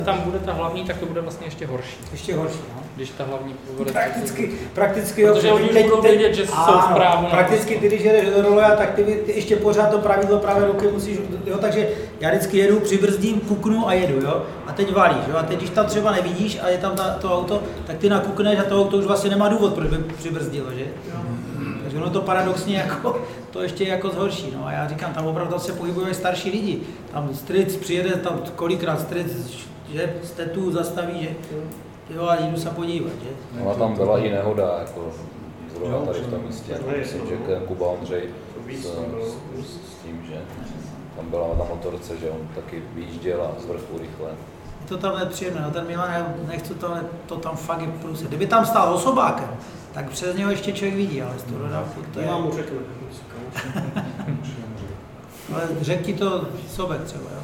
tam bude ta hlavní, tak to bude vlastně ještě horší. Ještě horší, no. Když ta hlavní bude... Prakticky protože jo, oni budou vědět, že jsou správně. Prakticky ty, když jedeš do roleja, tak ty ještě pořád to pravidlo pravé ruky musíš, jo, takže já vždycky jedu, přibrzdím, kuknu a jedu, jo. A teď valíš, jo. A teď, když tam třeba nevidíš a je tam to auto, tak ty nakukneš a to auto už vlastně nemá důvod, proč by přibrzdilo, že? Takže ono to paradoxně jako, to ještě jako zhorší, no. A já říkám, tam opravdu se pohybují starší lidi. Tam stric přijede, tam kolikrát stric, že z tetu zastaví, že jo, a jdu se podívat, že? No a tam byla i nehoda, jako zrovna tady v tom místě, myslím, že Kuba Ondřej s tím, že tam byla na motorce, že on taky vyjížděl a z vrchu rychle. Je to tam nepříjemné, no ten Milan, já nechci to tam fakt je průse. Kdyby tam stál osobákem, tak přes něho ještě člověk vidí, ale z toho dodávku to je... Mám mu řeknu. Ale řekl ti to Sobek třeba, jo?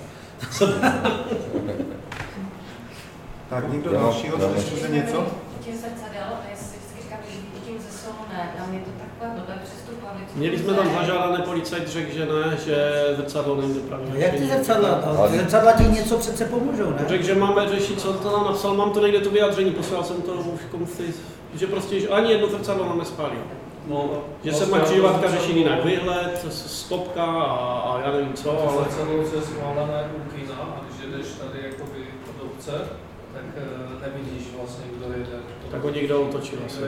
Tak někdo dalšího, co diskuze něco? Tím zrcadel, a jestli vždycky říkám, že vidím ze Soloné, tam je to takové blbé přestupovat. Měli jsme tam zažádané, policajt řekl, že ne, že zrcadlo není dopravní. Jak ty zrcadla? Ty zrcadla ti něco přece pomůžou, ne? Řekl, že máme řešit, co to tam napsal, mám to někde to vyjádření, poslal jsem to už že prostě že ani jedno zrcadlo nám nespálí. No, že se má křižovatka řešit jinak výhled, stopka a já nevím co, ale... Zrcadlo je schválené u kina a když jedeš tady jakoby od obce, tak nevidíš vlastně, kdo jede. Tak ho někdo otočil asi.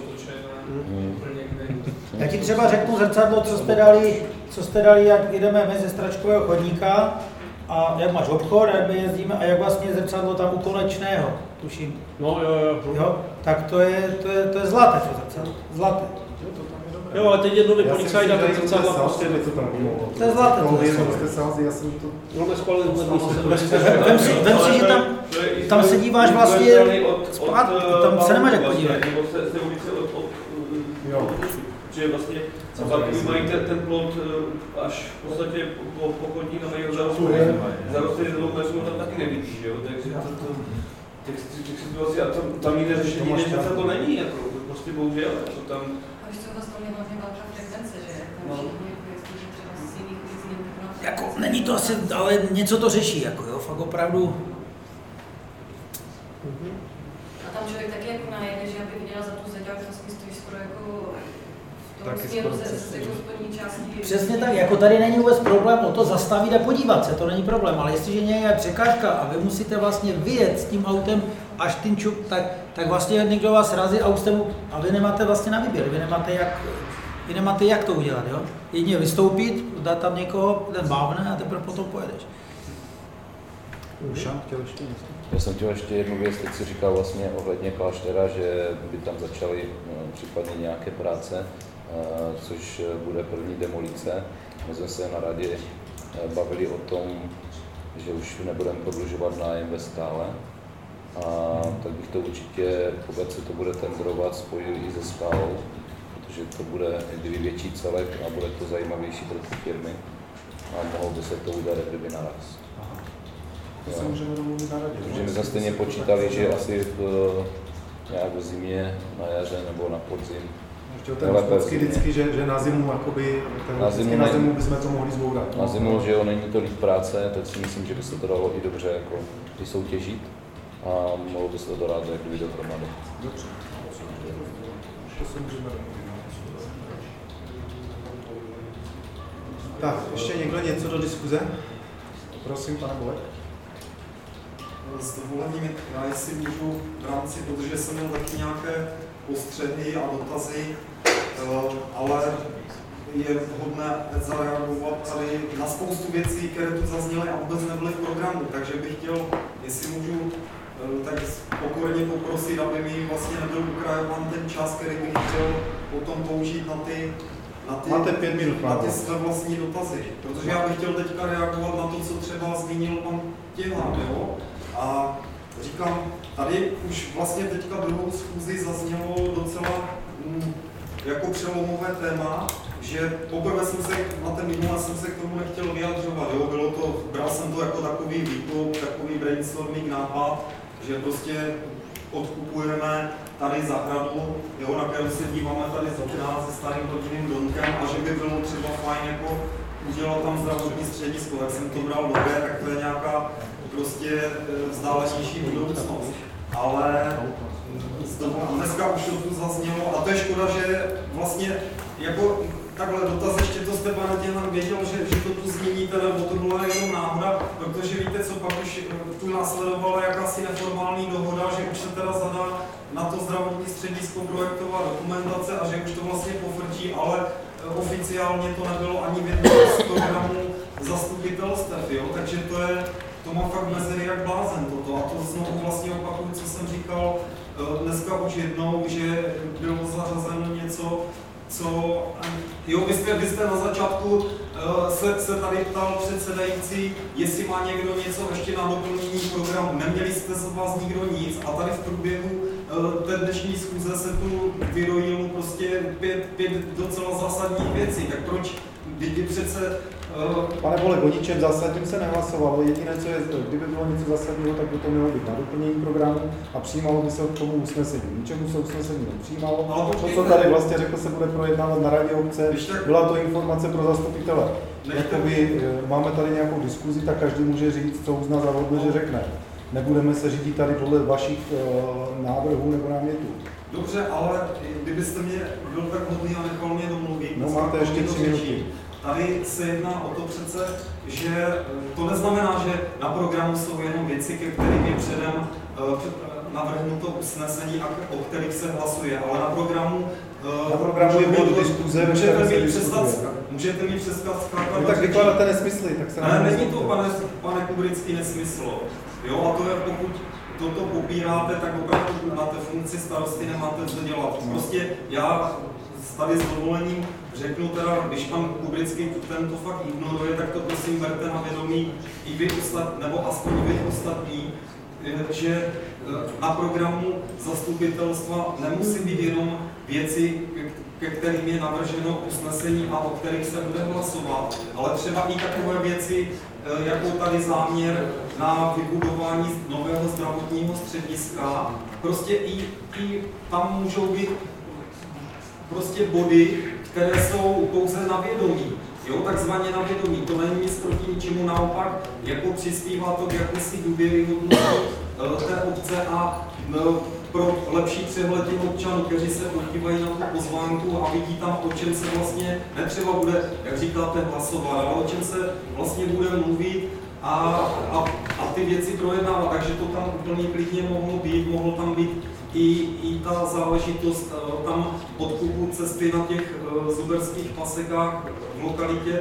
Já ti třeba řeknu zrcadlo, co jste dali, jak jdeme mezi Stračkového chodníka a jak máš obchod, jak my jezdíme a jak vlastně zrcadlo tam u Konečného, tuším. No jo. Tak to je zlaté to zrcadlo, zlaté. Jo, ale teď jednou policajt a ten zrcadlo prostě... To je zlaté. Já jsem to... No nespalil Vem si, že tam se díváš vlastně zpátky, tam se nemáš jak podívat. Jo. Že vlastně zaparkují mají ten plot až v podstatě po chodník a mají zarostlý do mesu, tam taky nevidíš, jo? Takže těch situací a tam nikde řešení než to není, jako prostě bohužel, to tam... A víš, co vlastně je hlavně velká frekvence, že? Jako, není to asi, ale něco to řeší, jako jo, fakt opravdu. A tam člověk taky jako najede, že aby viděl za tu zeď, a už vlastně stojí skoro jako v tom směru ze spodní části. Přesně tak, jako tady není vůbec problém o to zastavit a podívat se, to není problém, ale jestliže je překážka a vy musíte vlastně vyjet s tím autem až ten čup, tak vlastně někdo vás razí a vy nemáte vlastně na výběr, vy nemáte jak to udělat, jo? Jedině vystoupit, dát tam někoho, ten bávne a teprve potom pojedeš. Ušan chtěl ještě něco? Já jsem chtěl ještě jednu věc, teď si říkal vlastně ohledně kláštera, že by tam začaly případně nějaké práce, což bude první demolice. My jsme se na radě bavili o tom, že už nebudeme prodlužovat nájem ve stále. A tak bych to určitě, pokud se to bude tendrovat, spojil i se skálou, protože to bude větší celek a bude to zajímavější pro ty firmy a mohlo by se to udělat kdyby naraz. To se můžeme domluvit na radě. Protože my zase stejně počítali, že asi nějak v zimě, na jaře nebo na podzim. Ještě ten vždycky, že na zimu, jakoby, na zimu bychom to mohli zbourat. Na zimu, že jo, není tolik práce, teď si myslím, že by se to dalo i dobře jako vysoutěžit a mohlo by se to dát jak kdyby dohromady. Dobře. To se můžeme domluvit. Tak, ještě někdo něco do diskuze? Prosím, pane Bolek. S dovolením, já jestli můžu v rámci, protože jsem měl taky nějaké postřehy a dotazy, ale je vhodné zareagovat tady na spoustu věcí, které tu zazněly a vůbec nebyly v programu, takže bych chtěl, jestli můžu, tak pokorně poprosit, aby mi vlastně nebyl ukrajován ten čas, který bych chtěl potom použít na ty máte 5 minut, na ty své vlastní dotazy, protože já bych chtěl teďka reagovat na to, co třeba zmínil pan Těhán, jo? A říkám, tady už vlastně teďka druhou schůzi zaznělo docela jako přelomové téma, že poprvé jsem se, na ten minulé jsem se k tomu nechtěl vyjadřovat, jo? Bylo to, bral jsem to jako takový výklop, takový brainstorming nápad, že prostě odkupujeme tady zahradu, jo, na kterou se díváme tady z okna se starým rodinným domkem a že by bylo třeba fajn jako udělat tam zdravotní středisko, tak jsem to bral dobře, tak to je nějaká prostě vzdálenější budoucnost. Ale dneska už to tu zaznělo a to je škoda, že vlastně jako takhle dotaz ještě to jste, pane Těhlan, věděl, že to tu zmíníte, nebo to byla jenom náhoda, protože víte co, pak už tu následovala jakási neformální dohoda, že už se teda zadá na to zdravotní středisko projektová dokumentace a že už to vlastně potvrdí, ale oficiálně to nebylo ani v jednom z programů zastupitelstev, jo? Takže to má fakt mezery jak blázen toto. A to znovu vlastně opakuju, co jsem říkal dneska už jednou, že bylo zařazeno něco, co... Jo, vy jste na začátku se tady ptal předsedající, jestli má někdo něco ještě na doplnění programu. Neměli jste z vás nikdo nic a tady v průběhu té dnešní schůze se tu vyrojilo prostě pět docela zásadních věcí. Tak proč lidi přece... Pane Bolek, o ničem zásadním se nehlasovalo. Jediné, co je, kdyby bylo něco zásadního, tak by to mělo být na doplnění programu a přijímalo by se k tomu usnesení. Ničemu se usnesení nepřijímalo. To, co tady vlastně řekl, se bude projednávat na radě obce. Byla to informace pro zastupitele. Jakoby máme tady nějakou diskuzi, tak každý může říct, co uzná za vhodné, že řekne. Nebudeme se řídit tady podle vašich návrhů nebo námětů. Dobře, ale kdybyste mě byl tak hodný a nechal mě domluvit. No máte ještě 3 minuty. Tady se jedná o to přece, že to neznamená, že na programu jsou jenom věci, ke kterým je předem navrhnuto usnesení, o kterých se hlasuje, ale na programu je bod diskuze, můžete mi přestat skákat. No tak vykládáte nesmysly, tak se ne, není to, pane Kubrický, nesmysl. Jo, a to je, pokud toto popíráte, tak opravdu na té funkci starosty nemáte co dělat. Prostě já tady s dovolením řeknu teda, když pan Kubrický tento fakt ignoruje, tak to prosím berte na vědomí i vy nebo aspoň vy ostatní, že na programu zastupitelstva nemusí být jenom věci, ke kterým je navrženo usnesení a o kterých se bude hlasovat, ale třeba i takové věci, jako tady záměr na vybudování nového zdravotního střediska. Prostě i tam můžou být prostě body, které jsou pouze na vědomí, jo, takzvaně na vědomí. To není nic proti ničemu, naopak jako přispívá to k jakýsi důvěryhodnosti té obce a pro lepší přehled těch občanů, kteří se podívají na tu pozvánku a vidí tam, o čem se vlastně netřeba bude, jak říkáte, hlasovat, ale o čem se vlastně bude mluvit a ty věci projednávat. Takže to tam úplně klidně mohlo tam být i ta záležitost tam odkupu cesty na těch zuberských pasekách v lokalitě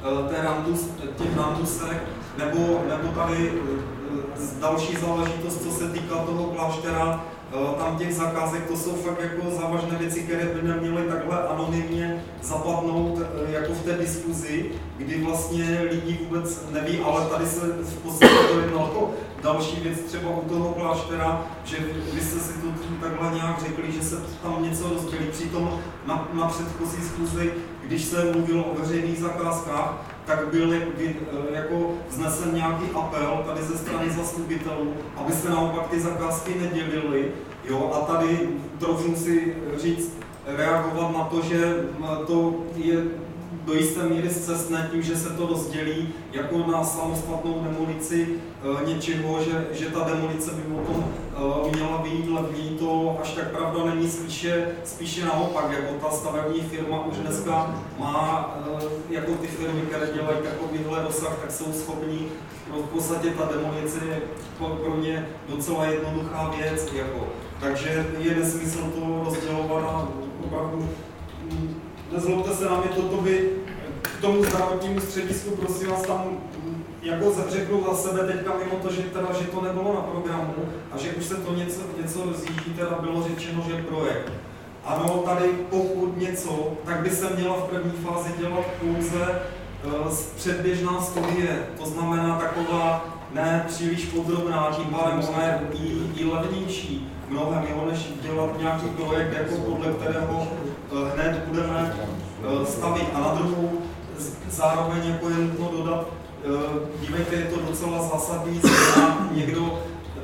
těch randusek, nebo tady další záležitost, co se týká toho kláštera, tam těch zakázek, to jsou fakt jako závažné věci, které by neměly takhle anonymně zapadnout jako v té diskuzi, kdy vlastně lidi vůbec neví, ale tady se v podstatě dojednalo další věc třeba u toho kláštera, že vy jste si to takhle nějak řekli, že se tam něco rozdělí. Přitom na předchozí schůzi, když se mluvilo o veřejných zakázkách, tak byl jako vznesen nějaký apel tady ze strany zastupitelů, aby se naopak ty zakázky nedělily. Jo, a tady troufnu si říct, reagovat na to, že to je do jisté míry zcestné tím, že se to rozdělí jako na samostatnou demolici něčeho, že ta demolice by potom měla být levněji, to až tak pravda není, spíše naopak, jako ta stavební firma už dneska má, jako ty firmy, které dělají takovýhle rozsah, tak jsou schopní, v podstatě ta demolice je pro ně docela jednoduchá věc, jako. Takže je nesmysl to rozdělovat a opravdu nezlobte se na mě, toto by k tomu zdravotnímu středisku, prosím vás, tam jako řeknu za sebe teďka mimo to, že to nebylo na programu a že už se to něco rozjíždí, teda bylo řečeno, že projekt. Ano, tady pokud něco, tak by se měla v první fázi dělat pouze předběžná studie, to znamená taková ne příliš podrobná, tím pádem ona je i levnější mnohem, než dělat nějaký projekt, jako podle kterého hned budeme stavit. A na druhou zároveň jako je nutno dodat, dívejte, je to docela zásadní změna, někdo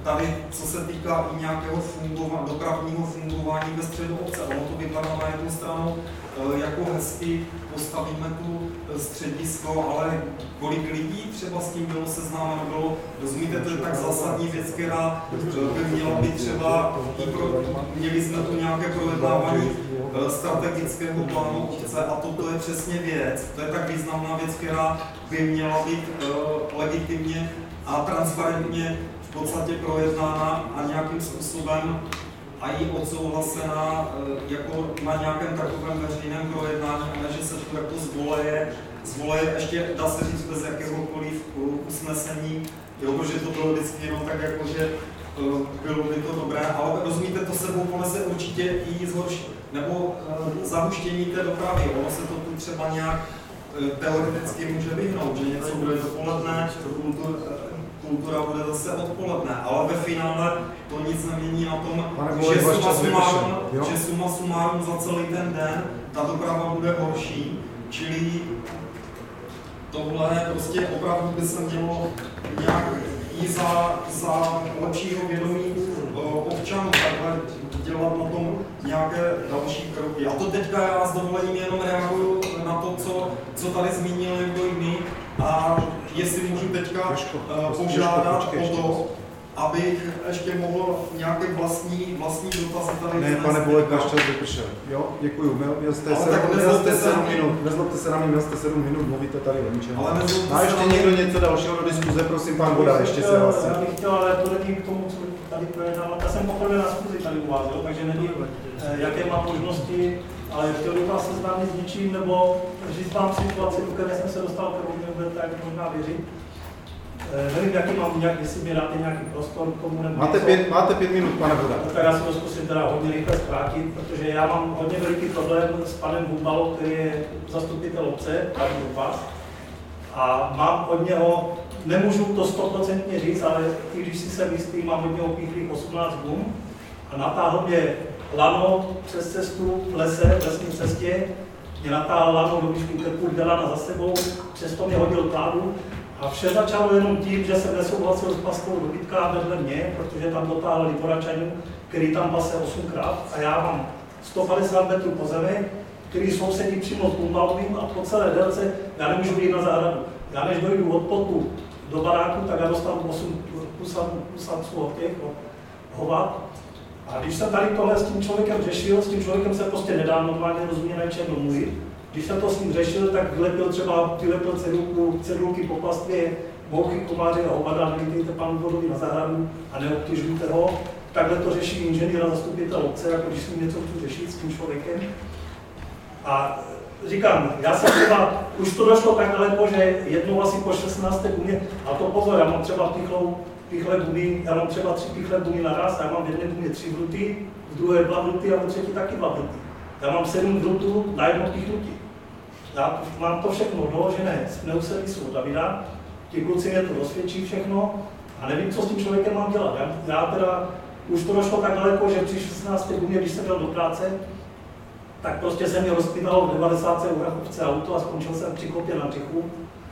tady, co se týká i nějakého dopravního fungování ve středu obce, ono to vypadá na jednu stranu jako hezky, postavíme tu středisko, ale kolik lidí třeba s tím bylo seznámeno, bylo, rozumíte, to je tak zásadní věc, která by měla být třeba, měli jsme tu nějaké projednávání strategického plánu obce a toto je přesně věc, to je tak významná věc, která by měla být legitimně a transparentně v podstatě projednána a nějakým způsobem a i odsouhlasená jako na nějakém takovém veřejném projednání, a ne, že se to jako zvoleje ještě, dá se říct, bez jakéhokoliv usnesení, jo, protože to bylo vždycky jenom tak jako, že bylo by to dobré, ale rozumíte, to sebou ponese určitě i zhorší, nebo zahuštění té dopravy, ono se to tu třeba nějak teoreticky může vyhnout, že něco bude dopoledne, kultura bude zase odpoledne, ale ve finále to nic nemění na tom, že suma sumárum za celý ten den ta doprava bude horší, čili tohle prostě opravdu by se mělo nějak i za lepšího vědomí občanů takhle dělat na tom nějaké další kroky. A to teďka já s dovolením jenom reaguju na to, co tady zmínil někdo jiný, a jestli můžu teďka požádat o to, abych ještě mohl nějaké vlastní dotazy tady ne, pane Bolek, náš čas vypršel. Jo, děkuju. Měl jste 7 minut, nezlobte se na mě, měl jste 7 minut, mluvíte tady o ničem. A ještě někdo něco dalšího do diskuze, prosím, pan Voda, ještě se hlasí. Já bych chtěl, ale to není k tomu, co tady projednávat. Já jsem poprvé na schůzi tady u vás, takže nevím, jaké mám možnosti, ale chtěl bych vás seznámit s něčím, nebo říct vám situaci, do které jsem se dostal, kterou mě budete tak možná věřit. Nevím, jaký mám jestli mi dáte nějaký prostor k tomu, nebo máte 5 minut, pane Voda. Tak já si to zkusím teda hodně rychle zkrátit, protože já mám hodně veliký problém s panem Bumbalou, který je zastupitel obce, tady u vás. A mám od něho, nemůžu to 100% říct, ale i když si jsem jistý, mám od něho píchlých 18 gum a natáhl mě lano přes cestu v lese, v lesní cestě, mě natáhl lano do výšky krku, kde lana za sebou, přesto mě hodil kládu. A vše začalo jenom tím, že jsem nesouhlasil s paskou dobytka vedle mě, protože tam dotáhl Liboračanů, který tam pase 8krát a já mám 150 metrů po zemi, který sousedí přímo s Bumbalovým a po celé délce já nemůžu jít na zahradu. Já než dojdu od potu do baráku, tak já dostanu 8 kusaců od těch hovat. A když jsem tady tohle s tím člověkem řešil, s tím člověkem se prostě nedá normálně rozumět na čem domluvit. Když jsem to s ním řešil, tak vylepil cedulky po pastvě, mouchy, komáři a hovada, nedejte panu Vodovi na zahradu a neobtěžujte ho. Takhle to řeší inženýr a zastupitel obce, jako když s ním něco chci řešit s tím člověkem. A říkám, já jsem třeba, už to došlo tak daleko, že jednou asi po 16. gumě, a to pozor, já mám třeba pichle gumy, já mám třeba 3 pichle gumy naraz, já mám v jedné gumě 3 vruty, v druhé 2 vruty a v třetí taky 2 vruty. Já mám 7 vrutů na jedno pichnutí. Já mám to všechno doložené z pneuservisu od Davida, ti kluci mě to dosvědčí všechno a nevím, co s tím člověkem mám dělat. Já teda, už to došlo tak daleko, že při 16. gumě, když jsem byl do práce, tak prostě se mě rozpínalo v 90. u Rachovce auto a skončil jsem při kopě na břichu.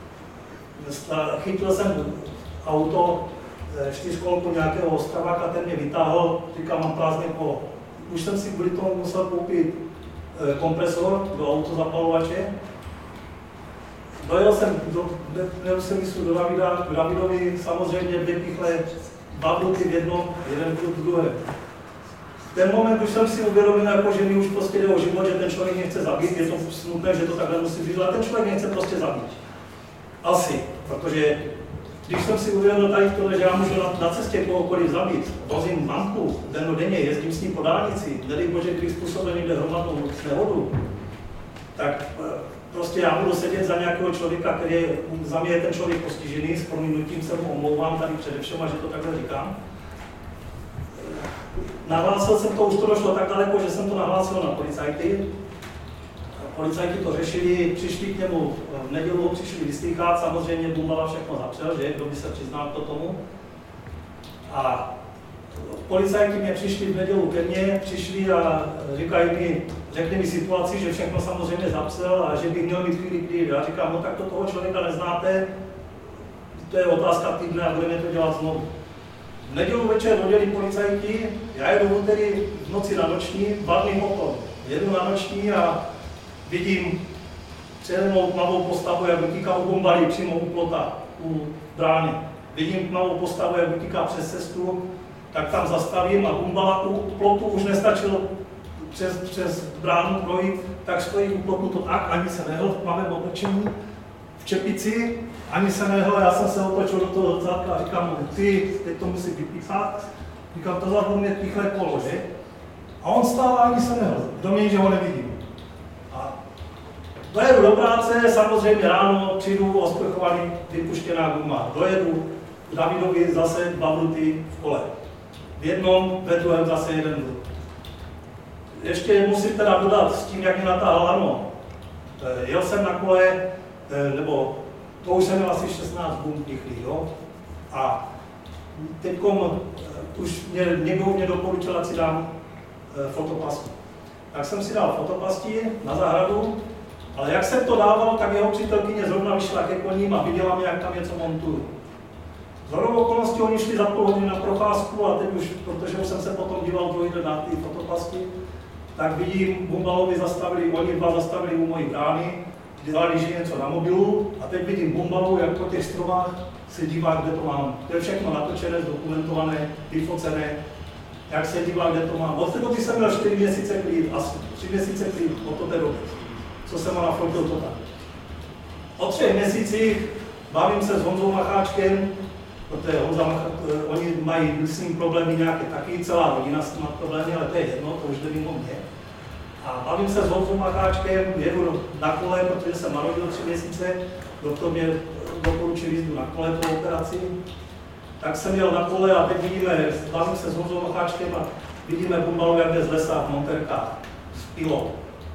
Chytil jsem auto 4kolku nějakého Ostraváka, ten mě vytáhl, říkal, mám prázdný kolo. Už jsem si kvůli tomu musel koupit kompresor do autozapalovače. Dojel jsem do pneuservisu do Davidovi, samozřejmě 2 pichle, 2 vruty v jednom, 1 vrut v druhém. Ten moment už jsem si uvědomil, jako, že mi už prostě jde o život, že ten člověk mě chce zabít, je to smutné, že to takhle musím říct, ale ten člověk mě chce prostě zabít. Asi, protože když jsem si uvědomil tady to, že já můžu na cestě kohokoliv zabít, vozím mamku dennodenně, jezdím s ním po dálnici, nedej bože, když způsobím někde hromadnou nehodu, tak prostě já budu sedět za nějakého člověka, který je, za mě je ten člověk postižený, s prominutím se mu omlouvám tady především, a že to takhle říkám. Nahlásil jsem to, už to došlo tak daleko, že jsem to nahlásil na policajty. Policajti to řešili, přišli k němu v nedělu, přišli vyslýchat, samozřejmě Bumbala všechno zapřel, že kdo by se přiznal k tomu. A policajti mě přišli v nedělu ke mně, přišli a říkají mi, řekli mi situaci, že všechno samozřejmě zapřel a že bych měl mít chvíli klid. Já říkám, no tak to toho člověka neznáte, to je otázka týdne a budeme to dělat znovu. V nedělu večer odjeli policajti, já jedu tedy v noci na noční, vadný motor. Jedu na noční a vidím přede mnou tmavou postavu, jak utíká u bombarí přímo u plota, u brány. Vidím tmavou postavu, jak utíká přes cestu, tak tam zastavím a bumbala u plotu už nestačilo přes bránu projít, tak stojí u plotu to tak, ani se nehl v tmavém oblečení, v čepici, ani se nehl, já jsem se otočil do toho zrcadla a říkám, ty, teď to musí vypíchat. Říkám, to za mě píchle kolo, že? A on stál a ani se nehl, domnění, že ho nevidím. A dojedu do práce, samozřejmě ráno přijdu osprchovaný, vypuštěná guma. Dojedu k Davidovi zase 2 vruty v kole. V jednom, ve druhém zase 1 vrut. Ještě musím teda dodat s tím, jak mě natáhl lano. Jel jsem na kole, nebo to už jsem měl asi 16 gum pichlých, jo? A teďkom už někdo mě doporučil, ať si dám fotopasti. Tak jsem si dal fotopasti na zahradu, ale jak jsem to dával, tak jeho přítelkyně zrovna vyšla ke koním a viděla mě, jak tam něco montuju. Shodou okolností oni šli za půl hodiny na procházku a teď už, protože už jsem se potom díval druhý den na ty fotopasti, tak vidím, Bumbalovi zastavili, oni 2 zastavili u mojí brány, dělali, že něco na mobilu a teď vidím Bumbalu, jak po těch stromách se dívá, kde to mám. To je všechno natočené, zdokumentované, vyfocené, jak se dívá, kde to mám. Od té doby jsem měl 4 měsíce klid, asi 3 měsíce klid od té doby, co jsem ho nafotil to tak. O 3 měsících bavím se s Honzou Macháčkem, protože oni mají s ním problémy nějaké taky, celá rodina s tím má problémy, ale to je jedno, to už jde mimo mě. A bavím se s Honzou Macháčkem, jedu na kole, protože jsem narodil 3 měsíce, doktor mě doporučil jízdu na kole po operaci. Tak jsem jel na kole a teď vidíme, bavím se s Honzou Macháčkem a vidíme Bumbalu, jak jde z lesa v monterkách, s pilou.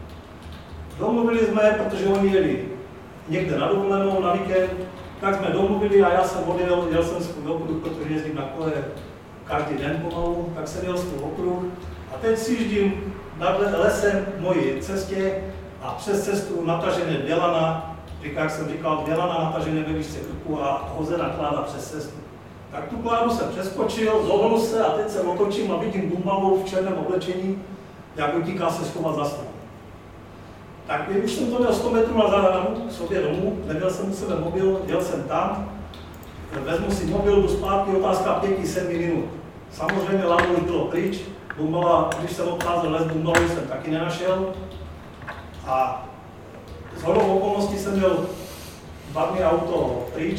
Domluvili jsme, protože oni jeli někde na dovolenou, na víkend, tak jsme domluvili a já jsem odjel, jel jsem svůj okruh, protože jezdím na kole každý den pomalu, tak jsem jel svůj okruh a teď si jíždím nad lesem v mojí cestě a přes cestu natažené 2 lana, jak jsem říkal, 2 lana natažené ve výšce krku a hozená kláda přes cestu. Tak tu kládu jsem přeskočil, zohnul se a teď se otočím a vidím Bumbalu v černém oblečení, jak utíká se schovat za strom. Tak už jsem to měl 100 metrů na zahradu, k sobě domů, neměl jsem u sebe mobil, jel jsem tam, vezmu si mobil, jdu zpátky, otázka 5-7 minut. Samozřejmě lano už bylo pryč, Bumbala, když jsem obcházel les Bumbalu, jsem taky nenašel. A shodou okolností jsem měl vadný auto pryč,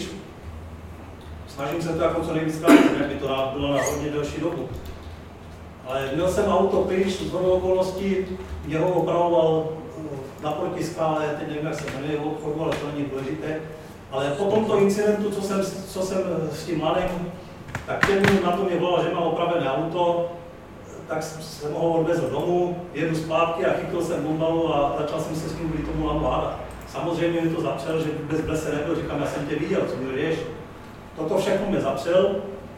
snažím se to jako co nejvíc zkrátit, aby to bylo na hodně delší dobu. Ale měl jsem auto pryč, shodou okolností, mě ho opravoval naproti skále, teď nevím, jak se jmenuje jeho obchodu, ale to není důležité. Ale po tomto incidentu, co jsem s tím mladým, tak 5 minut na to mě volal, že mám opravené auto, tak jsem ho odvezl domů, jedu zpátky a chytil jsem Bumbalu a začal jsem se s ním kvůli tomu lanu hádat. Samozřejmě mi to zapřel, že vůbec v lese nebyl, říkám, já jsem tě viděl, co mi jdeš. Toto všechno mě zapřel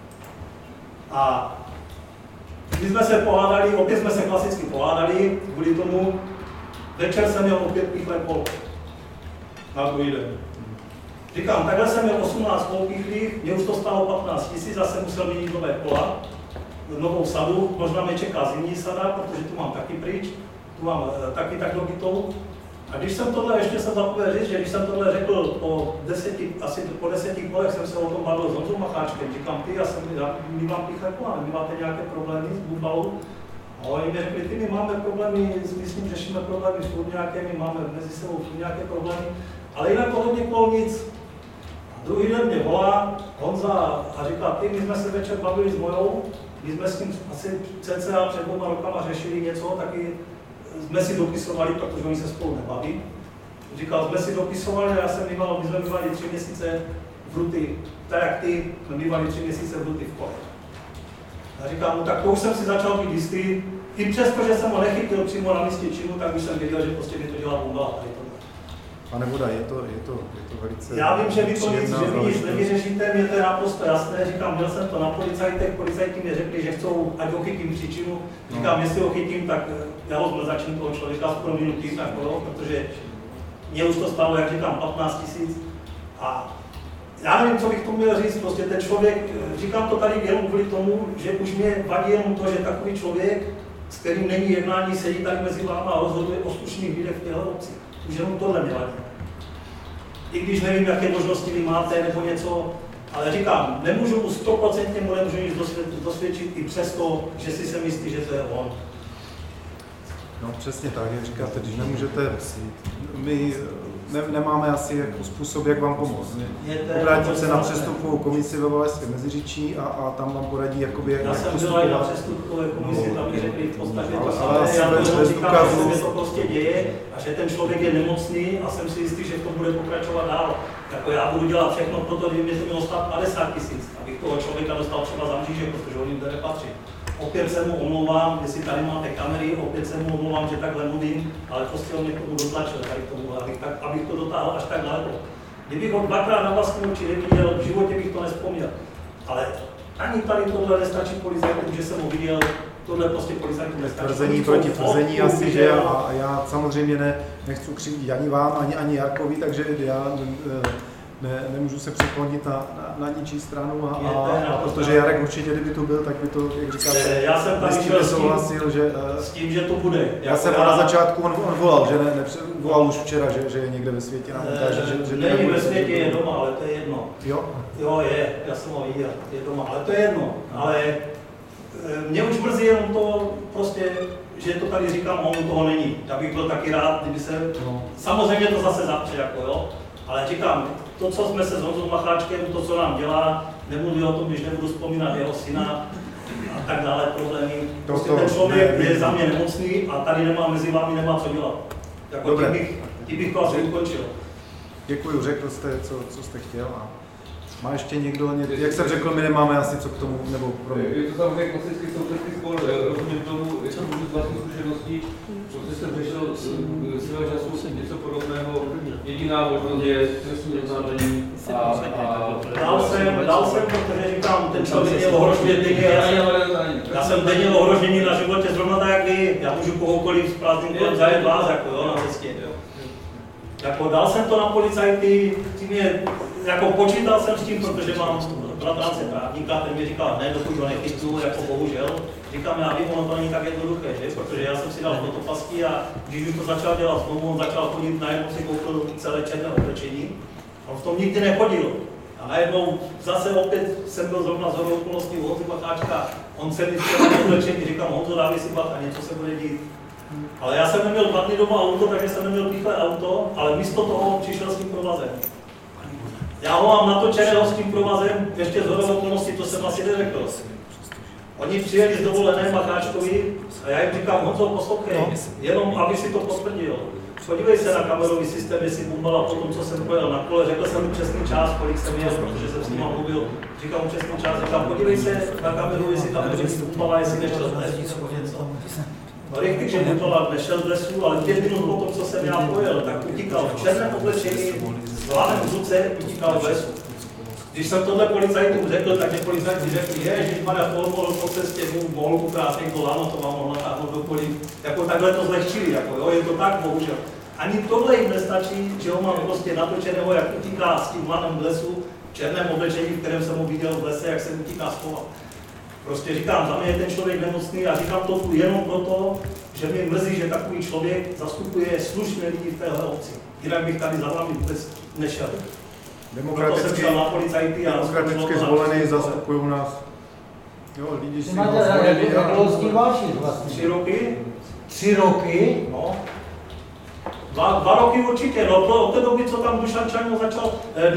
a my jsme se pohádali, opět jsme se klasicky pohádali kvůli tomu. Večer jsem měl opět pichlé kolo. Na druhý den. Říkám, takhle jsem měl 18 kol pichlých, mě už to stalo 15 000, zase musel mít nové kola, novou sadu, možná mě čeká zimní sada, protože tu mám taky pryč, tu mám taky tak dobytou. A když jsem tohle, ještě jsem zapomněl říct, že když jsem tohle řekl asi po 10 kolech jsem se o tom bavil s Honzou Macháčkem, říkám, my mám pichlé kola, vy máte nějaké problémy s Bumbalou? A oni mi řekli, my máme problémy, myslím, řešíme problémy s furt my máme mezi sebou furt nějaké problémy, ale jinak ohledně kol nic. A druhý den mě volá Honza a říká, my jsme se večer bavili s Mojou, my jsme s ním asi cca před 2 rokama řešili něco, taky jsme si dopisovali, protože oni se spolu nebaví. Říkal, jsme si dopisovali, já jsem mýval, my jsme mývali 3 měsíce v ruty, tak jak ty, jsme mývali 3 měsíce v ruty v kole. A říkám, no tak to už jsem si začal být jistý, i přesto, že jsem ho nechytil přímo na místě činu, tak už jsem věděl, že prostě mi to dělá Bumbala. Pane Buda, je to velice... Já vím, že vy to nic nevyřešíte, mě to je naprosto jasné, říkám, měl jsem to na policajtech, policajti mi řekli, že chcou, ať ho chytím příčinu, říkám, jestli ho chytím, tak já ho začnu toho člověka s prominutím, tak to, protože mě už to stalo, jak říkám, 15 000 a já nevím, co bych tomu měl říct, prostě ten člověk, říkám to tady jenom kvůli tomu, že už mě vadí jenom to, že takový člověk, s kterým není jednání, sedí tady mezi váma a rozhoduje o slušných lidech v těchto obcích. Už jenom tohle mě vadí. I když nevím, jaké možnosti vy máte nebo něco, ale říkám, nemůžu mu 100% mu nemůžu nic dosvědčit i přesto, že si jsem jistý, že to je on. No přesně tak, jak říkáte, když nemůžete, my nemáme asi jako způsob, jak vám pomoct. Obrátím se na přestupkovou komisi ve Valašském Meziříčí a tam vám poradí, jakoby, jak já jsem byl i na přestupkové komisi, tam mi řekli v podstatě to samé, já to říkám, že se to prostě děje a že ten člověk je nemocný a jsem si jistý, že to bude pokračovat dál. Jako já budu dělat všechno pro to, kdyby mě to mělo stát 50 000, abych toho člověka dostal třeba za mřížek, protože on jim to nepatří. Opět se mu omlouvám, jestli tady máte kamery, opět se mu omlouvám, že takhle mluvím, ale prostě on mě k tomu dotlačil, tady k tomu, abych to dotáhl až tak daleko. Kdybych ho dvakrát na vlastní oči neviděl, v životě bych to nespomněl. Ale ani tady tohle nestačí policajtům, že jsem ho viděl, tohle prostě policajtům nestačí. Tvrzení proti tvrzení asi, že já samozřejmě nechci křivdit ani vám, ani Jarkovi, takže já nemůžu se přiklonit na ničí stranu, protože Jarek určitě, kdyby tu byl, tak by to, jak říkáte, já jsem tam souhlasil, že s tím, že to bude. Já jsem na začátku, on volal, že volal už včera, že je někde ve světě na montáži, že není ve světě, je doma, ale to je jedno. Jo, je, já jsem ho viděl, je doma, ale to je jedno. Ale mě už mrzí jenom to prostě, že to tady říkám, on toho není. Já bych byl taky rád, kdyby se, samozřejmě to zase zapře, jako jo, ale říkám, to, co jsme se s Honzou Macháčkem, to, co nám dělá, nemluví o tom, když nebudu vzpomínat jeho syna a tak dále, problémy. Prostě ten člověk je za mě nemocný a tady nemá mezi vámi nemá co dělat. Jako tím bych to asi ukončil. Děkuji, řekl jste, co jste chtěl. A má ještě někdo, jak jsem řekl, my nemáme asi co k tomu, nebo pro mě. Je to samozřejmě klasický soutěžní spor, rozumím tomu, je to můžu z vlastní zkušeností, protože jsem řešil svého času něco podobného. Jediná možnost je trestní oznámení dal jsem, protože říkám, ten člověk je ohrožuje denně, já jsem denně ohrožení na životě zrovna tak, jak vy, já můžu kohokoliv s prázdným kolem zajet vás, jako jo, na cestě. Jako dal jsem to na policajty, jako počítal jsem s tím, protože mám bratrance právníka, ten mi říkal, ne, dokud ho nechytnu, jako bohužel. Říkám, já vím, ono to není tak jednoduché, že? Protože já jsem si dal fotopasky a když už to začal dělat znovu, on začal chodit, najednou si koupil celé černé oblečení. On v tom nikdy nechodil. A najednou zase opět jsem byl zrovna z okolností u Honzy Macháčka, on celý černé oblečení, říkám, Honzo, dávej si bacha, něco se bude dít. Ale já jsem neměl 2 dny doma auto, takže jsem neměl rychlé auto, ale místo toho přišel s tím provazem. Já ho mám natočeného s tím provazem, ještě z hodou okolností, to jsem asi neřekl. Oni přijeli z dovolené Macháčkovi a já jim říkám, Honzo, poslouchej, jenom aby si to potvrdil. Podívej se na kamerový systém, jestli Bumbala po tom, co jsem projel na kole, řekl jsem mu přesný čas, kolik jsem jel, protože jsem s ním mluvil, říkám mu přesný čas, říkám, podívej se na kameru, jestli tam nebyl Bumbala, jestli nešel z lesu nebo něco. No rychle, že Bumbala nešel z lesu, ale 5 minut po tom, co jsem já projel, tak utíkal v černém oblečení, s lánem v ruce, utíkal v lesu. Když jsem tohle policajtům řekl, tak mě policajti řekli, ježišmarja, mohl po cestě, mohl ukrást někdo láno, to vám mohl natáhnout do polí. Jako takhle to zlehčili, jako jo, je to tak, bohužel. Ani tohle jim nestačí, že ho mám prostě natočeného, jak utíká s tím lanem v lesu, v černém oblečení, v kterém jsem ho viděl v lese, jak se utíká schovat. Prostě říkám, za mě je ten člověk nemocný a říkám to tu jenom proto, že mě mrzí, že takový člověk zastupuje slušné lidi v téhle obci. Jinak bych tady za vámi vůbec nešel. Demokraticky zvolený zastupují nás. Jo, lidi si vlastně. 3 roky? 3 roky? No. 2 roky určitě, no od té doby, co tam Dušan Čaňo začal,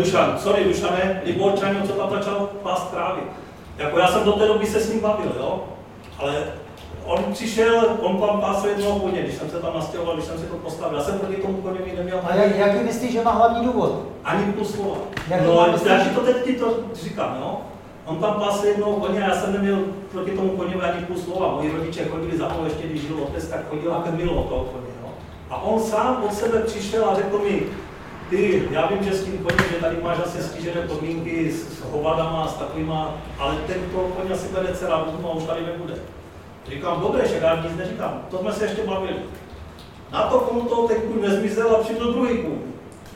Libor Čaňo, co tam začal pást krávy. Jako já jsem do té doby se s ním bavil, jo, ale on přišel, on tam pásl jednoho koně, když jsem se tam nastěhoval, když jsem si to postavil. Já jsem proti tomu koněvi neměl. A jaký myslíš, že má hlavní důvod? Ani půl slova. No, já to teď to říkám, jo. On tam pásl jednoho koně a já jsem neměl proti tomu koněvi ani půl slova. Moji rodiče chodili za mnou, ještě když žil otec, tak chodil a miloval toho koně, jo. A on sám od sebe přišel a řekl mi, ty, já vím, že s tím koněm, že tady máš asi stížené podmínky s hovadama, s takovýma, ale tento koně asi vede dcera a už tady nebude. Říkám, dobré, že já nic neříkám, to jsme se ještě bavili. Na to komu toho ten kůň nezmizel a přišel druhý kůň.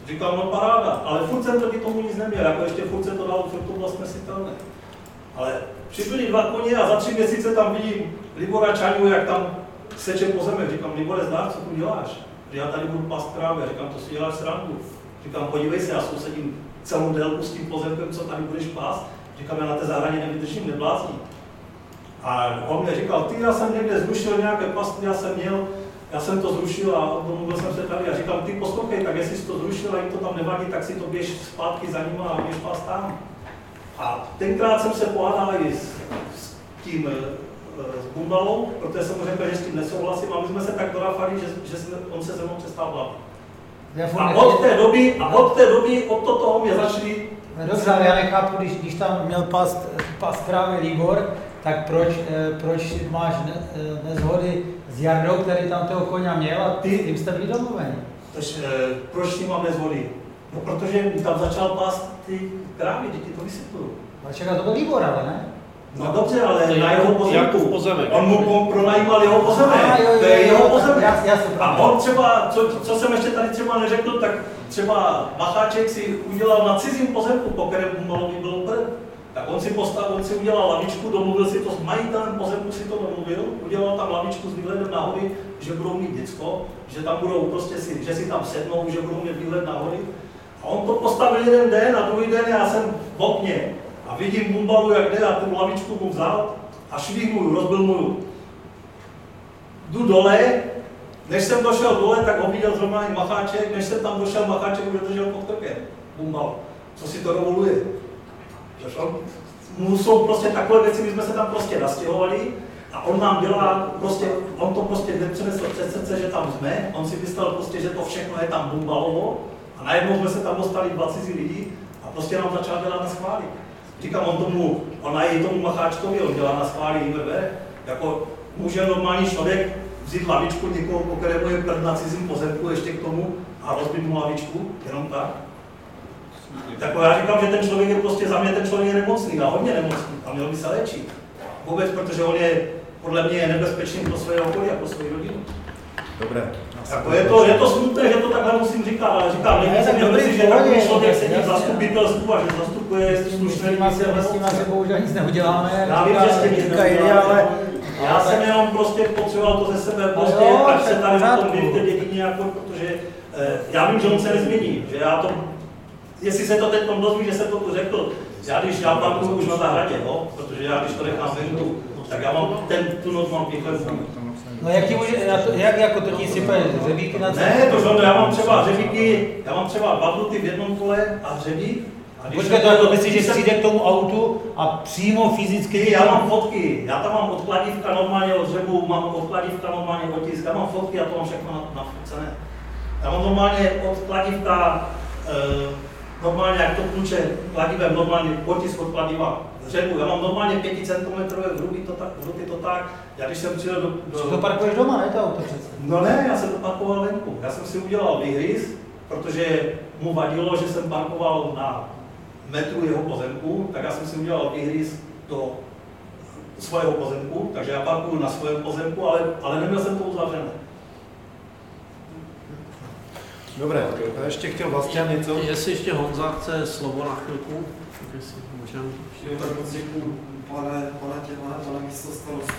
Říkám, no paráda, ale furt jsem proti tomu nic neměl, jako ještě furt se to dalo, furt to bylo snesitelné. Ale přibyli 2 koně a za 3 měsíce tam vidím Libora Čaňu, jak tam seče pozemek. Říkám, Libore, znáš, co tu děláš? Že já tady budu pást krávy. Říkám, to si děláš srandu. Říkám, podívej se, já sousedím celou délku s tím pozemkem, co tady budeš pást. Říkám, já na té zahradě nevydržím, neblázní. A on mi říkal, ty, já jsem někde zrušil nějaké pastry, já jsem to zrušil a domluvil jsem se tady a říkám, ty poslouchej, tak jestli jsi to zrušil a jim to tam nevadí, tak si to běž zpátky za nima a běž pást tam. A tenkrát jsem se pohádal i s tím s Bumbalou, protože jsem mu řekl, že s tím nesouhlasím a my jsme se tak dorafali, že on se se mnou přestal bavit. A od té doby, od toho mě začali... Dobře, ale já nechápu, když tam měl pas krávy Libor, tak proč máš nezhody s Jardou, který tam toho koně měl a tím jste byli domluveni? Proč s tím mám nezhody? No, protože tam začal pást ty krávy, děti to vysvětluju. Ale čeká, to byl Libor, ale ne? No dobře, ale na jeho pozemku. Pozemek. On mu pronajímal jeho pozemek. To je jeho pozemek. A on třeba, co jsem ještě tady třeba neřekl, tak třeba Macháček si udělal na cizím pozemku, po kterém Bumbalovi bylo prd. Tak on si udělal lavičku, domluvil si to s majitelem pozemku, si to domluvil, udělal tam lavičku s výhledem na hory, že budou mít děcko, že tam budou prostě že si tam sednou, že budou mít výhled na hory. A on to postavil jeden den a druhý den já jsem v okně a vidím Bumbalu, jak jde a tu lavičku mu vzal a švihmuju, rozbil mu. Jdu dole, než jsem došel dole, tak ho viděl zrovna i Macháček, než jsem tam došel, Macháček už držel pod krkem. Bumbal, co si to dovoluje? Jsou prostě takové věci, my jsme se tam prostě nastěhovali a on nám dělá prostě, on to prostě nepřenesl před srdce, že tam jsme, on si myslel prostě, že to všechno je tam Bumbalovo a najednou jsme se tam dostali 2 cizí lidi a prostě nám začal dělat na schvály. Říkám, on i tomu Macháčkovi, on dělá na schvály IVV, jako může normální člověk vzít lavičku někoho, po kterému je prd na cizím pozemku ještě k tomu a rozbít mu lavičku, jenom tak. Tak já říkám, že ten člověk je prostě, za mě ten člověk je nemocný a hodně nemocný a měl by se léčit. Vůbec, protože on je, podle mě je nebezpečný pro své okolí a pro svou rodinu. Dobré. Jako je to smutné, že to takhle musím říkat, ale říkám, nejvíce mě mrzí, že takový člověk sedí v zastupitelstvu a že zastupuje slušné lidi. S tím asi bohužel nic neuděláme. Já vím, že s tím nic neuděláme, ale já jsem jenom prostě potřeboval to ze sebe, prostě, ať se tady o tom ví v té dědině, jako, protože já vím, že on se nezmění, že já to, jestli se to teď dozví, že jsem to tu řekl, já parkuju už na zahradě, no, protože já když to nechám venku, tak já mám tu noc mám pěkle. No jak ti může, jak jako to ti sype hřebíky na Ne, to žádné, já mám třeba hřebíky, já mám třeba 2 bluty v jednom kole a hřebík. Počkej, to jako myslíš, že přijde k tomu autu a přímo fyzicky... Já mám fotky, já tam mám odkladívka normálně od hřebu, mám odkladívka normálně otisk, já mám fotky a to mám všechno nafotcené. Já mám normálně odkladívka, normálně jak to kluče kladívem, normálně otisk od kladiva hřebu. Já mám normálně 5 cm hruby to tak. Já když jsem přijel do... Co to parkuješ doma, ne to auto přece? No ne, já jsem to parkoval venku. Já jsem si udělal výhryz, protože mu vadilo, že jsem parkoval na metru jeho pozemku, tak já jsem si udělal výhryz do svého pozemku, takže já parkuju na svém pozemku, ale neměl jsem to uzavřené. Dobré, já ještě chtěl Bastian něco. Jestli ještě Honza chce slovo na chvilku, jestli můžeme. Tak moc děkuju, pane místostarosto.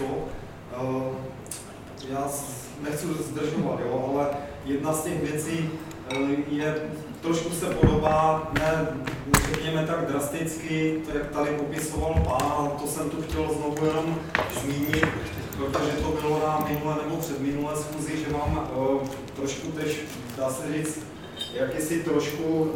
Já nechci zdržovat, jo, ale jedna z těch věcí je, trošku se podobá, ne řekněme tak drasticky, to jak tady popisoval pán, to jsem tu chtěl znovu jenom zmínit, protože to bylo na minulé nebo předminulé schůzi, že mám trošku tež, dá se říct, jakýsi trošku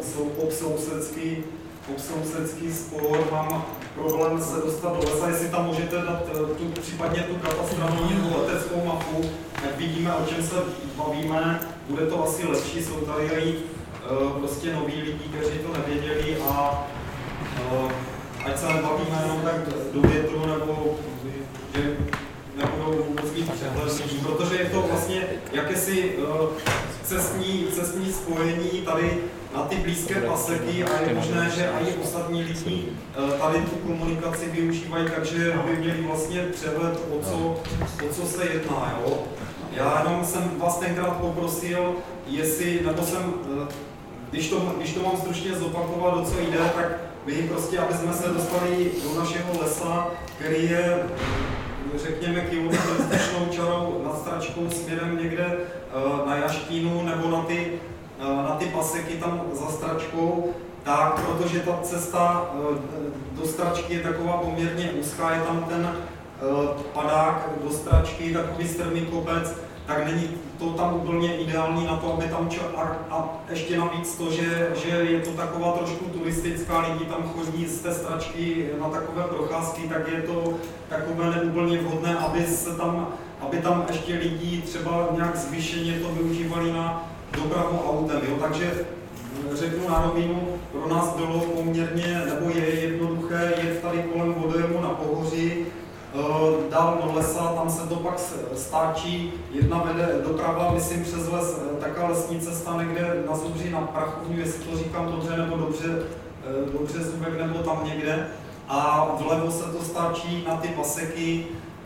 obsousedský spor, mám problém se dostat do lesa, jestli tam můžete dát případně tu katastrální nebo leteckou mapu, jak vidíme, o čem se bavíme, bude to asi lepší, jsou tady prostě noví lidi, kteří to nevěděli a ať se nebavíme jenom tak do větru, nebo že nebudou vůbec mít přehled, protože je to vlastně jakési cestní spojení tady na ty blízké paseky a je možné, že i ostatní lidi tady tu komunikaci využívají, takže by měli vlastně přehled, o co se jedná. Jo? Já jenom jsem vás tenkrát poprosil, jestli, nebo jsem když to mám stručně zopakovat, o co jde, tak my prostě, aby jsme se dostali do našeho lesa, který je, řekněme, kilometr vzdušnou čarou nad Stračkou směrem někde na Jaštínu nebo na ty paseky tam za Stračkou, tak protože ta cesta do Stračky je taková poměrně úzká, je tam ten padák do Stračky, takový strmý kopec, tak není to tam úplně ideální na to, aby tam a ještě navíc to, že je to taková trošku turistická, lidi tam chodí z té Stračky na takové procházky, tak je to takové neúplně vhodné, aby tam ještě lidi třeba nějak zvýšeně to využívali na dopravu autem, jo? Takže řeknu na rovinu, pro nás bylo poměrně, nebo je jednoduché jet tady kolem vodojemu na Pohoří, dál do lesa, tam se to pak stáčí, jedna vede doprava, myslím přes les, taká lesní cesta někde na Zubří, na Prachovňu, jestli to říkám dobře, nebo dobře Zubek, nebo tam někde. A vlevo se to stáčí na ty paseky,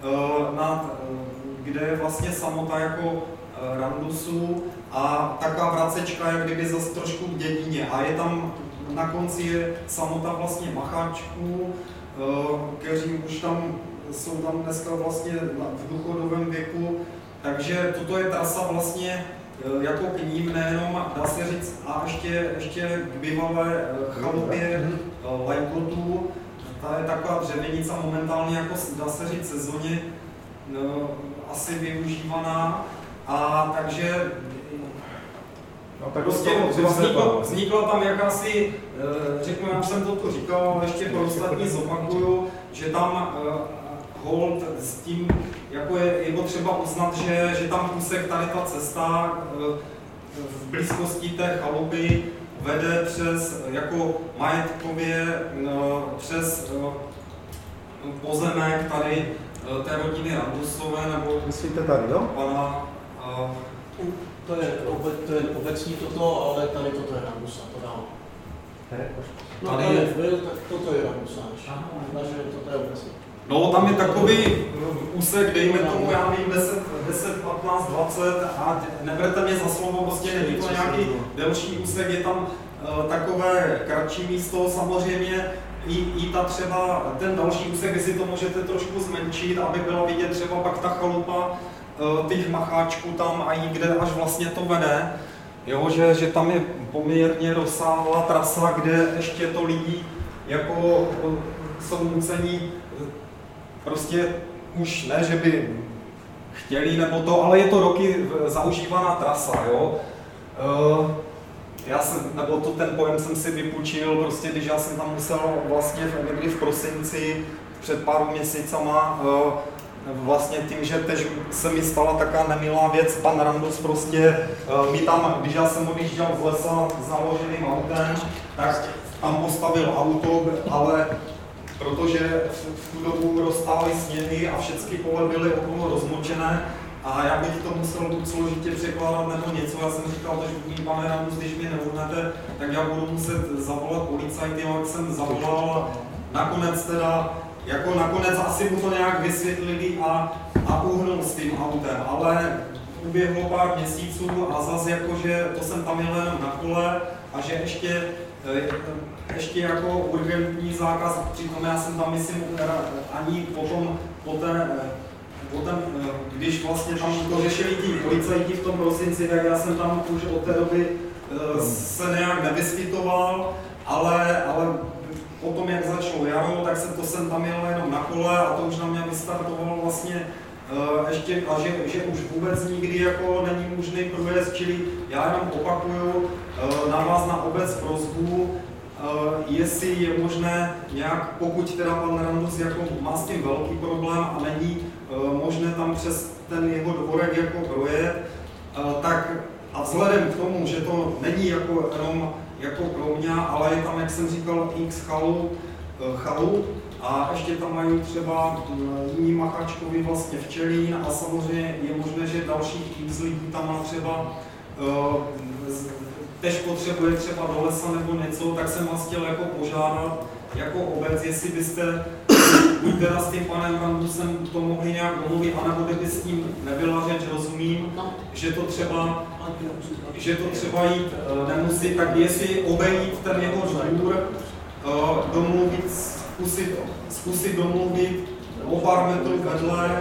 kde je vlastně samota jako Randusu a taká vracečka, jak kdyby zase trošku v dědině. A je tam, na konci je samota vlastně Macháčků, kteří už tam jsou tam dneska vlastně v důchodovém věku, takže toto je trasa vlastně jako k ním, nejenom, dá se říct, a ještě k bývalé chalupě Lajkotů. Ta je taková dřevěnica momentálně, jako dá se říct, sezóně asi využívaná, a takže prostě vznikla tam jakási, řeknu, já jsem to tu říkal, ale ještě pro ostatní zopakuju, že tam hold s tím, jako je potřeba uznat, že tam úsek, tady ta cesta v blízkosti té chalupy vede přes, jako majetkově, přes pozemek tady té rodiny Randusové, nebo myslíte tady, jo? Pana... To je obecní toto, ale tady toto je Randusa, to dál. No tady byl, tak toto je Randusa, takže toto je obecní. No, tam je takový úsek, dejme tomu, já nevím, 10, 15, 20 a neberte mě za slovo, prostě není to nějaký delší úsek, je tam takové kratší místo, samozřejmě i ta třeba, ten další úsek, vy si to můžete trošku zmenšit, aby byla vidět třeba pak ta chalupa těch Macháčků tam a i kde až vlastně to vede, jo, že tam je poměrně rozsáhlá trasa, kde ještě to lidi jako jsou nuceni prostě už ne, že by chtěli nebo to, ale je to roky zaužívaná trasa, jo. Nebo ten pojem jsem si vypůjčil, prostě když já jsem tam musel vlastně někdy v prosinci před pár měsícama, vlastně tím, že teď se mi stala taká nemilá věc, pan Randus prostě mi tam, když já jsem odjížděl z lesa s naloženým autem, tak tam postavil auto, ale protože v tu dobu roztály sněhy a všechny pole byly okolo rozmočené a já bych to musel buď složitě překládat nebo něco. Já jsem říkal, že pane Randus, když mě neuhnete, tak já budu muset zavolat policajty, jak jsem zavolal. Nakonec asi mu to nějak vysvětlili a uhnul s tím autem, ale uběhlo pár měsíců a zase jakože to jsem tam jel jenom na kole a že ještě jako urgentní zákaz, přitom já jsem tam, myslím, ani potom, když vlastně tam to řešili ti policajti v tom prosinci, tak já jsem tam už od té doby se nějak nevyskytoval, ale potom, jak začalo jaro, tak to jsem tam jel jenom na kole a to už na mě vystartovalo vlastně ještě, a že už vůbec nikdy jako není možný průjezd, čili já jenom opakuju na vás na obec prosbu, jestli je možné nějak, pokud teda pan Randus jako má s tím velký problém a není možné tam přes ten jeho dvorek jako projet, tak a vzhledem k tomu, že to není jako jenom jako pro mě, ale je tam, jak jsem říkal, x chalup a ještě tam mají třeba jiní Macháčkovi vlastně včelín a samozřejmě je možné, že dalších x lidí tam má třeba tež potřebuje třeba do lesa nebo něco, tak jsem vás chtěl jako požádat jako obec, jestli byste buď teda s tím panem Randusem to mohli nějak domluvit, anebo kdyby s tím nebyla řeč, rozumím, že to třeba jít nemusí, tak jestli obejít ten jeho dvůr, domluvit, zkusit domluvit o pár metrů vedle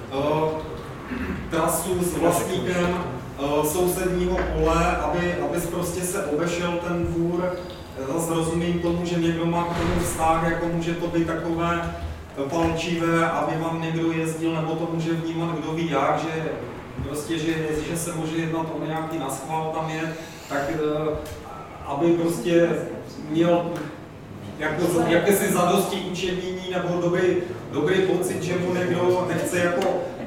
trasu s vlastníkem sousedního pole, aby prostě se obešel ten dvůr. Zase rozumím tomu, že někdo má k tomu vztah, jako může to být takové palčivé, aby vám někdo jezdil, nebo to může vnímat kdo ví jak, že prostě, že se může jednat o nějaký naschvál tam je, tak aby prostě měl jakési zadosti učinění nebo dobrý pocit, že mu někdo nechce jako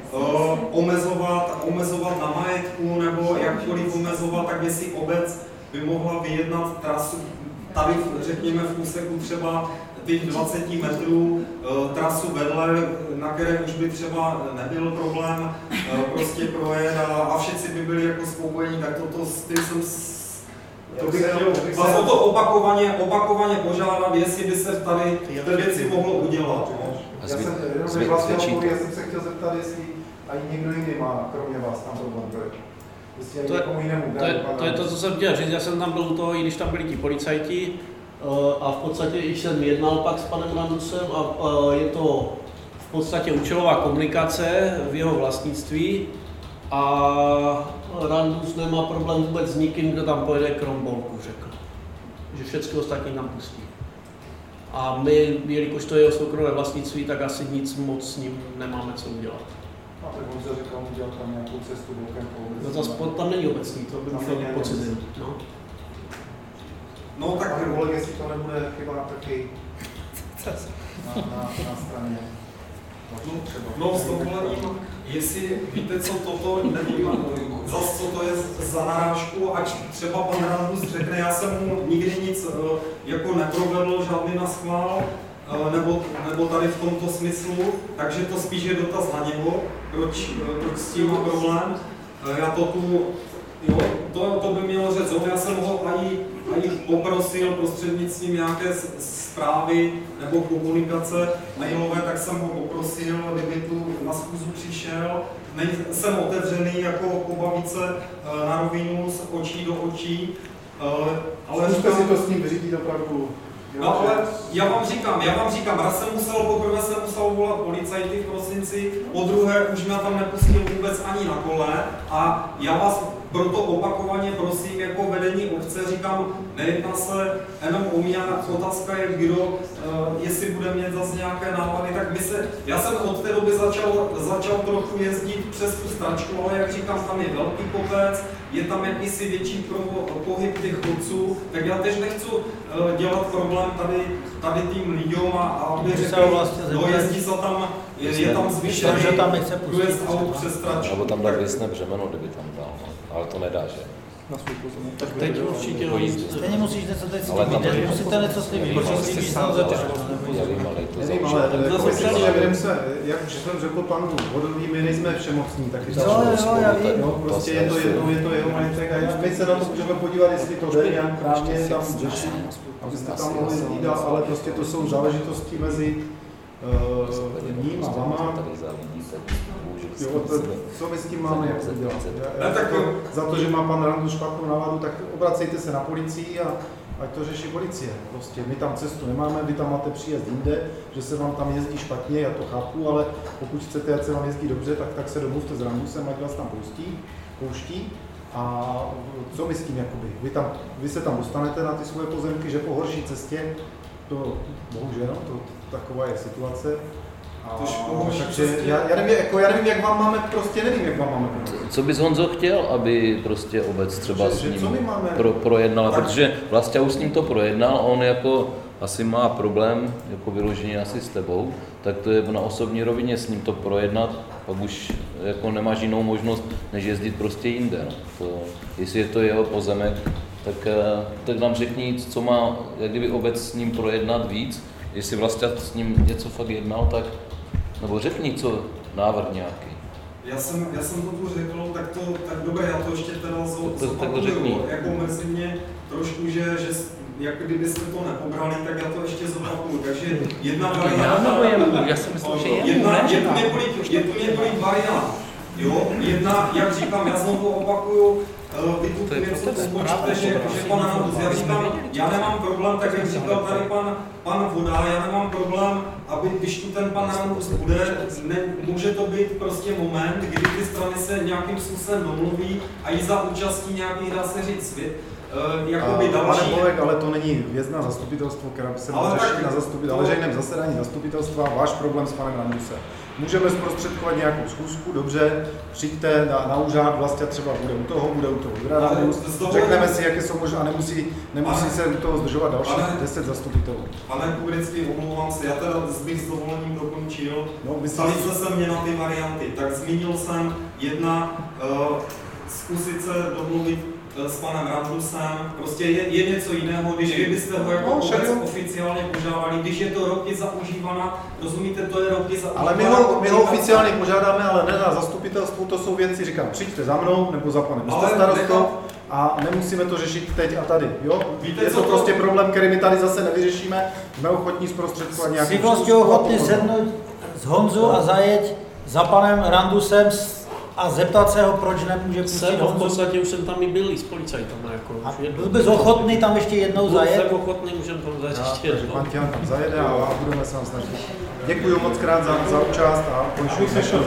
omezovat na majetku nebo jakkoliv omezovat, tak jestli obec by mohla vyjednat trasu, tady řekněme v úseku třeba těch 20 metrů trasu vedle, na které už by třeba nebyl problém prostě projet a všichni by byli jako spokojení, tak to bych chtěl vás o to opakovaně požádat, jestli by se tady té věci mohlo udělat. Já jsem se chtěl zeptat, jestli ani někdo jiný má, kromě vás, tam problém. To je to, co jsem chtěl říct. Já jsem tam byl u toho, i když tam byli ti policajti, a v podstatě i jsem jednal pak s panem Randusem a je to v podstatě účelová komunikace v jeho vlastnictví a Randus nemá problém vůbec s nikým, kdo tam pojede krom Bolku, řekl. Že všechno ostatní tam pustí. A my, jelikož to je jeho soukromé vlastnictví, tak asi nic moc s ním nemáme co udělat. A tak on se říkal, udělat tam nějakou cestu bokem po obecní. No zase tam není obecný, to by musel být po cizím. No tak Oleg, jestli to nebude chyba taky na straně. No s dovolením, jestli víte, co toto, nevím, zase co to je za narážku, ať třeba pan Randus řekne, já jsem mu nikdy nic jako neprovedl, žádný naschvál, nebo tady v tomto smyslu, takže to spíš je dotaz na něho, proč s tím má problém. Já to tu, jo, to by mělo říct, já jsem ho ani poprosil prostřednictvím nějaké zprávy nebo komunikace mailové, tak jsem ho poprosil, kdyby tu na schůzu přišel. Jsem otevřený jako pobavit se na rovinu z očí do očí, ale zkuste si to s ním vyřídit opravdu. No ale já vám říkám, raz poprvé jsem musel volat policajty v prosinci, po druhé už mě tam nepustil vůbec ani na kole a já vás proto opakovaně prosím jako vedení obce, říkám, nejedná se jenom o mě, otázka je kdo, jestli bude mít zase nějaké nápady, tak já jsem od té doby začal trochu jezdit přes tu stračku, ale jak říkám, tam je velký kopec, je tam jakýsi větší pohyb těch chodců, tak já tež nechci dělat problém tady tím lidem a aby řekli, jezdí se tam, je tam zvýšený průjezd aut přes stračku. Nebo tam dát věcné břemeno, kdyby tam dal, ale to nedá, že? Tak teď určitě stejně musíš něco teď s tím, musíte něco s tím, protože s ale jak už jsem řekl panu Vodoví, my nejsme všemocní, taky prostě je to jedno, je to jeho majetek a my se na to můžeme podívat, jestli to jde nějak právně tam řešit, abyste tam mohli jít, ale prostě to jsou záležitosti mezi ním a vama. Co my s tím máme jak udělat? Za to, že má pan Randus špatnou náladu, tak obracejte se na policii a ať to řeší policie. Prostě my tam cestu nemáme, vy tam máte příjezd jinde, že se vám tam jezdí špatně, já to chápu, ale pokud chcete, ať se vám jezdí dobře, tak se domluvte s Randusem, ať vás tam pouští. A co my s tím jakoby? Vy se tam dostanete na ty svoje pozemky, že po horší cestě, to bohužel, taková je situace. Takže já nevím, jak vám máme, prostě nevím, jak vám máme. Co bys, Honzo, chtěl, aby prostě obec třeba s ním projednala, protože vlastně už s ním to projednal, on jako asi má problém, jako vyloženě asi s tebou, tak to je na osobní rovině s ním to projednat, pak už jako nemáš jinou možnost, než jezdit prostě jinde. No. Jestli je to jeho pozemek, tak nám řekni, co má, jak kdyby obec s ním projednat víc, jestli vlastně s ním něco fakt jednal, tak nebo řekni, co návrh nějaký. Já jsem to tu řekl, tak dobré, já to ještě teda zopakuju, jako mrzí mě trošku, že jak kdybyste to nepobrali, tak já to ještě zopakuju. Takže jedna varianta... Já si myslím, že je tu několik variant. Jo, jedna, jak říkám, já znovu opakuju, vy tu něco spočíte, že pan Randus, já říkám, já nemám problém, tak jak říkal tady pan Voda, já nemám problém, aby když tu ten pan Randus bude, může to být prostě moment, kdy ty strany se nějakým způsobem domluví a i za účastí nějakých, dá se říct, svět. Jakoby další... Pane Bolek, ale to není věc na zastupitelstvo, která by se měla řešit na veřejném zasedání zastupitelstva, váš problém s panem Randusem. Můžeme zprostředkovat nějakou schůzku, dobře, přijďte na úřad, vlastně třeba bude u toho Randus, řekneme si, jaké jsou možná, nemusí se u toho zdržovat další 10 zastupitelů. Pane Kubrický, omlouvám se, já teda bych s dovolením dokončil. Ptali jste se mě na ty varianty, tak zmínil jsem jedna, zkusit se domluvit s panem Randusem, prostě je něco jiného, když vy byste ho jako oficiálně požádali, když je to roky zaužívaná, rozumíte, to je roky zaužívaná. Ale my ho oficiálně požádáme, ale ne na zastupitelstvu, to jsou věci, říkám, přijďte za mnou nebo za panem starostou a nemusíme to řešit teď a tady, jo? Víte, je to prostě problém, který my tady zase nevyřešíme, jsme ochotní zprostředkovat nějaký... Jsi vlastně ochotný sednout z Honzu a zajet za panem Randusem a zeptat se ho, proč nemůže pustit Honzu. V podstatě už jsem tam i byl i s policajtem. Jako, a byl bys ochotný tam ještě jednou zajet? Jsem ochotný, můžeme tam zajet ještě jednou. Pan Tian tam zajede a budeme se vám snažit. Děkuji moc krát za účast a končím sešel.